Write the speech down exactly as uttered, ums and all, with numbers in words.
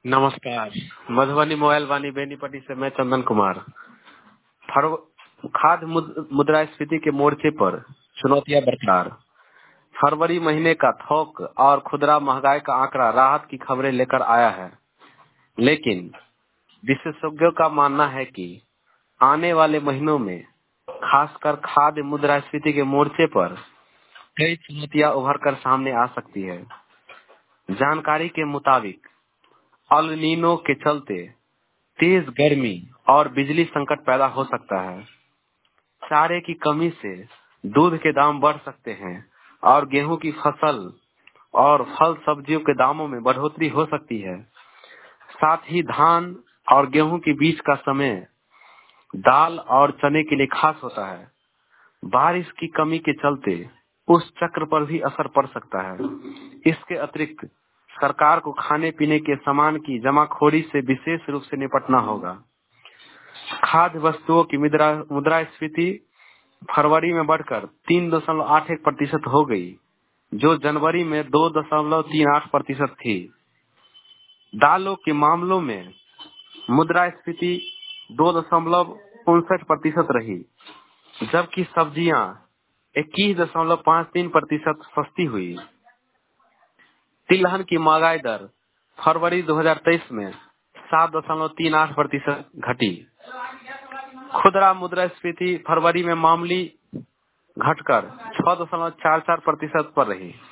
नमस्कार। मधुबनी मोबाइल वाणी बेनीपट्टी से मैं चंदन कुमार। फर- खाद्य मुद- मुद्रास्फीति के मोर्चे पर चुनौतियां बरकरार। फरवरी महीने का थोक और खुदरा महंगाई का आंकड़ा राहत की खबरें लेकर आया है, लेकिन विशेषज्ञों का मानना है कि आने वाले महीनों में खासकर खाद्य मुद्रास्फीति के मोर्चे पर कई चुनौतियां उभर कर सामने आ सकती है। जानकारी के मुताबिक अल नीनो के चलते तेज गर्मी और बिजली संकट पैदा हो सकता है। चारे की कमी से दूध के दाम बढ़ सकते हैं और गेहूं की फसल और फल सब्जियों के दामों में बढ़ोतरी हो सकती है। साथ ही धान और गेहूं के बीच का समय दाल और चने के लिए खास होता है। बारिश की कमी के चलते उस चक्र पर भी असर पड़ सकता है। इसके अतिरिक्त सरकार को खाने पीने के सामान की जमाखोरी से विशेष रूप से निपटना होगा। खाद्य वस्तुओं की मुद्रा मुद्रास्फीति फरवरी में बढ़कर तीन दशमलव आठ एक प्रतिशत हो गई, जो जनवरी में दो दशमलव तीन आठ प्रतिशत थी। दालों के मामलों में मुद्रास्फीति दो दशमलव उनसठ प्रतिशत रही, जबकि सब्जियां इक्कीस दशमलव पाँच तीन प्रतिशत सस्ती हुई। तिलहन की महंगाई दर फरवरी दो हज़ार तेईस में सात दशमलव तीन आठ प्रतिशत घटी। खुदरा मुद्रास्फीति फरवरी में मामूली घटकर छह दशमलव चार चार प्रतिशत पर रही।